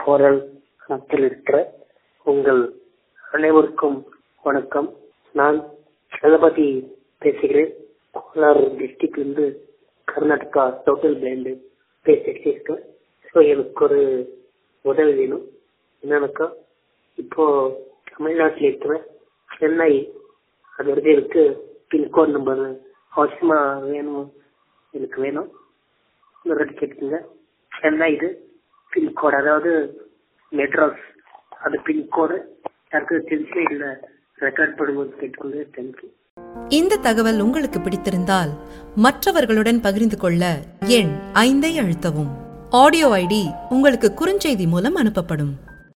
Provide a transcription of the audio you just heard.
குரல் இருக்கிற உங்கள் அனைவருக்கும் வணக்கம். நான் சதபதி பேசுகிறேன். கோலார் டிஸ்ட்ரிக்ட்லேருந்து கர்நாடகா டோட்டல் பிளைண்டு பேசிட்டு இருக்கேன். ஸோ எனக்கு ஒரு உதவி வேணும். என்னன்னாக்கா, இப்போ தமிழ்நாட்டில் இருக்கிற சென்னை, அது வந்து எனக்கு பின்கோட் நம்பர் அவசியமாக வேணும். எனக்கு வேணும், இன்னொரு கேட்டுங்க. சென்னை இது பின்கோடு, அதாவது மெட்ராஸ், அது பின்கோடு யாருக்கு தெரிஞ்சு இல்லை ரெக்கார்ட் பண்ணும்போது கேட்டுக்கொண்டு. தேங்க்யூ. இந்த தகவல் உங்களுக்கு பிடித்திருந்தால் மற்றவர்களுடன் பகிர்ந்து கொள்ள எண் 5 அழுத்தவும். ஆடியோ ஐடி உங்களுக்கு குறுஞ்செய்தி மூலம் அனுப்பப்படும்.